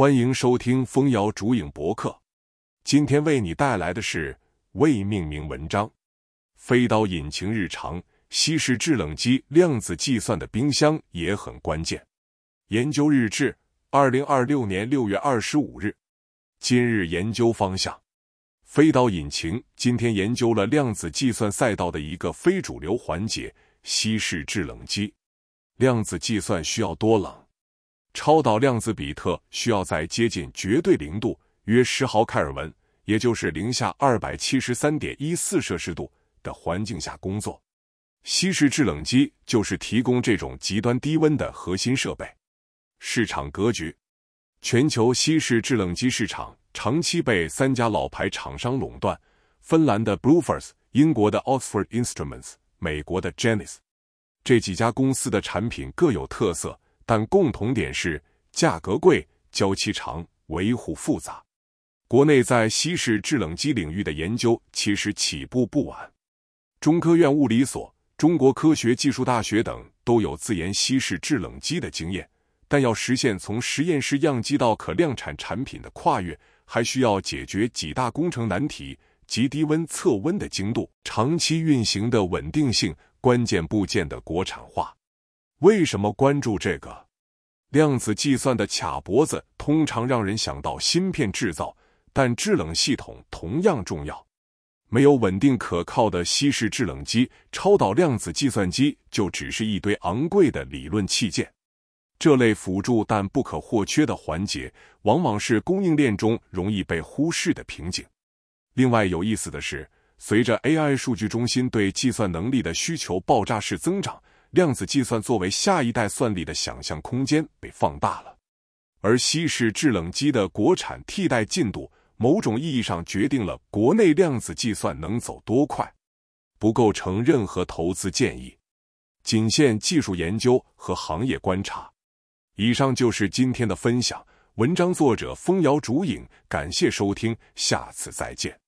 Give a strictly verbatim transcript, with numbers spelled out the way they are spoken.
欢迎收听蜂瑶竹影博客。今天为你带来的是未命名文章：飞刀引擎日常，西式制冷机量子计算的冰箱也很关键。研究日志，二零二六年六月二十五日。今日研究方向：飞刀引擎。今天研究了量子计算赛道的一个非主流环节——西式制冷机。量子计算需要多冷？超导量子比特需要在接近绝对零度约十毫开尔文，也就是零下 二百七十三点一四摄氏度的环境下工作。西式制冷机就是提供这种极端低温的核心设备。市场格局：全球西式制冷机市场长期被三家老牌厂商垄断，芬兰的 Bluefors、英国的 Oxford Instruments、美国的 Genesis。这几家公司的产品各有特色，但共同点是价格贵、交期长、维护复杂。国内在西式制冷机领域的研究其实起步不晚，中科院物理所、中国科学技术大学等都有自研西式制冷机的经验，但要实现从实验室样机到可量产产品的跨越，还需要解决几大工程难题：极低温测温的精度、长期运行的稳定性、关键部件的国产化。为什么关注这个？量子计算的卡脖子通常让人想到芯片制造，但制冷系统同样重要。没有稳定可靠的西式制冷机，超导量子计算机就只是一堆昂贵的理论器件。这类辅助但不可或缺的环节，往往是供应链中容易被忽视的瓶颈。另外有意思的是，随着 A I 数据中心对计算能力的需求爆炸式增长，量子计算作为下一代算力的想象空间被放大了。而西式制冷机的国产替代进度，某种意义上决定了国内量子计算能走多快，不构成任何投资建议，仅限技术研究和行业观察。以上就是今天的分享，文章作者蜂瑶竹影，感谢收听，下次再见。